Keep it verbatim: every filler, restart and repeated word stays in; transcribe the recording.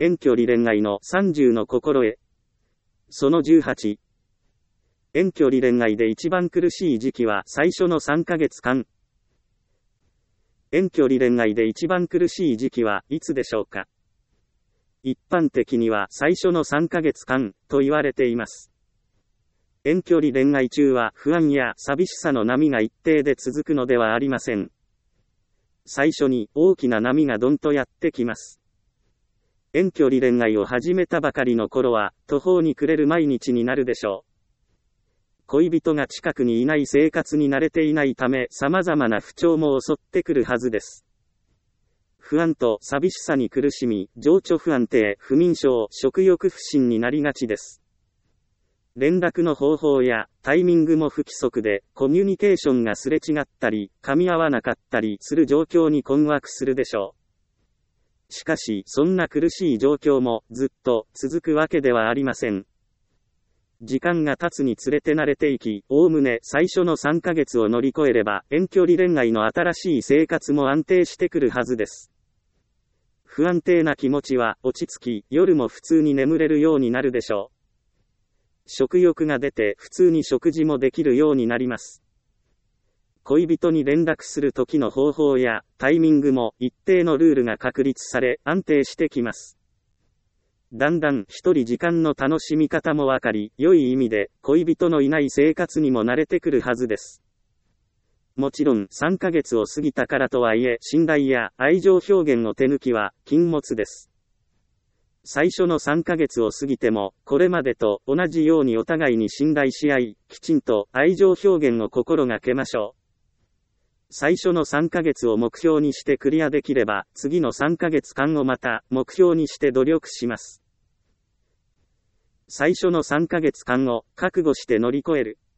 遠距離恋愛のさんじゅうの心得。そのじゅうはち。遠距離恋愛で一番苦しい時期は最初のさんかげつかん。遠距離恋愛で一番苦しい時期はいつでしょうか。一般的には最初のさんかげつかんと言われています。遠距離恋愛中は不安や寂しさの波が一定で続くのではありません。最初に大きな波がどんとやってきます。遠距離恋愛を始めたばかりの頃は途方に暮れる毎日になるでしょう。恋人が近くにいない生活に慣れていないため様々な不調も襲ってくるはずです。不安と寂しさに苦しみ、情緒不安定、不眠症、食欲不振になりがちです。連絡の方法やタイミングも不規則で、コミュニケーションがすれ違ったり、噛み合わなかったりする状況に困惑するでしょう。しかし、そんな苦しい状況もずっと続くわけではありません。時間が経つにつれて慣れていき、おおむね最初のさんかげつを乗り越えれば、遠距離恋愛の新しい生活も安定してくるはずです。不安定な気持ちは落ち着き、夜も普通に眠れるようになるでしょう。食欲が出て普通に食事もできるようになります。恋人に連絡する時の方法やタイミングも一定のルールが確立され安定してきます。だんだん一人時間の楽しみ方もわかり、良い意味で恋人のいない生活にも慣れてくるはずです。もちろんさんかげつを過ぎたからとはいえ、信頼や愛情表現の手抜きは禁物です。最初のさんかげつを過ぎても、これまでと同じようにお互いに信頼し合い、きちんと愛情表現を心がけましょう。最初のさんかげつを目標にしてクリアできれば、次のさんかげつかんをまた目標にして努力します。最初のさんかげつかんを覚悟して乗り越える。